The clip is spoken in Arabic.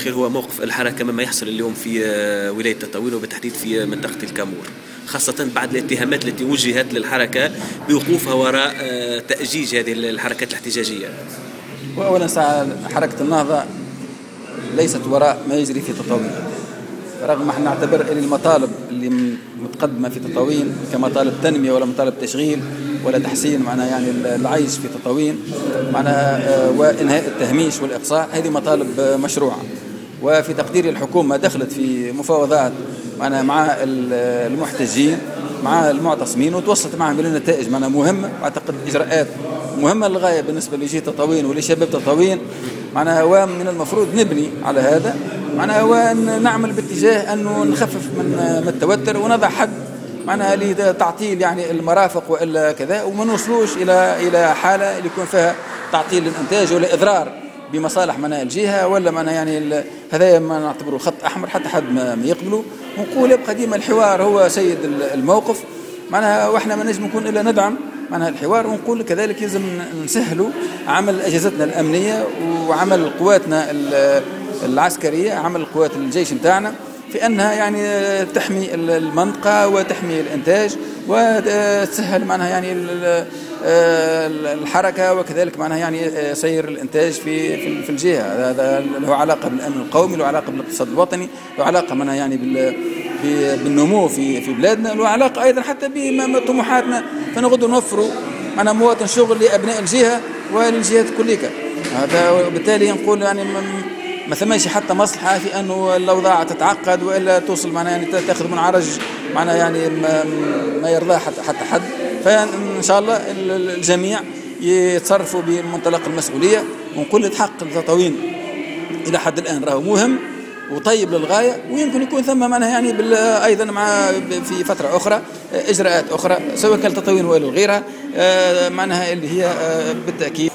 الأخير هو موقف الحركة مما يحصل اليوم في ولاية تطاوين وبالتحديد في منطقة الكامور، خاصة بعد الاتهامات التي وجهت للحركة بوقوفها وراء تأجيج هذه الحركات الاحتجاجية. وأولا حركة النهضة ليست وراء ما يجري في تطاوين، رغم احنا نعتبر ان المطالب اللي متقدمه في تطاوين كمطالب تنميه ولا مطالب تشغيل ولا تحسين معناها يعني العيش في تطاوين معناها وانهاء التهميش والاقصاء، هذه مطالب مشروعه. وفي تقدير الحكومه دخلت في مفاوضات معناها مع المحتجين مع المعتصمين وتوصلت معهم الى نتائج معناها مهمه، واعتقد اجراءات مهمه للغايه بالنسبه لجهه تطاوين ولشباب تطاوين معناها. ومن المفروض نبني على هذا معناها ونعمل باتجاه أنه نخفف من التوتر ونضع حد معناها لتعطيل يعني المرافق وإلا كذا، وما نوصلوش إلى حالة اللي يكون فيها تعطيل الإنتاج ولا إضرار بمصالح معناها الجهة ولا معناها يعني هذا ما نعتبره خط أحمر حتى حد ما يقبله. ونقول يبقى ديما الحوار هو سيد الموقف معناها، وإحنا ما نجم نكون إلا ندعم معناها الحوار. ونقول كذلك لازم نسهلوا عمل أجهزتنا الأمنية وعمل قواتنا العسكرية، عمل قوات الجيش متاعنا في أنها يعني تحمي المنطقة وتحمي الإنتاج وتسهل معناها يعني الحركة وكذلك معناها يعني سير الإنتاج في الجهة. هذا له علاقة بالأمن القومي، له علاقة بالاقتصاد الوطني، له علاقة معناها يعني بالنمو في بلادنا، له علاقة أيضا حتى بطموحاتنا فنغدو نوفروا معناها مواطن شغل لأبناء الجهة وللجهات كلها. هذا وبالتالي نقول يعني ما ثماش حتى مصلحة في أنه الأوضاع تتعقد وإلا توصل معنا يعني تأخذ منعرج معنا يعني ما يرضى حتى حد. فإن شاء الله الجميع يتصرفوا بمنطلق المسؤولية. ونقول حق التطاوين إلى حد الآن راهو مهم وطيب للغاية، ويمكن يكون ثم معناها يعني أيضا مع في فترة أخرى إجراءات أخرى سواء كان التطاوين وإلى غيرها معناها اللي هي بالتأكيد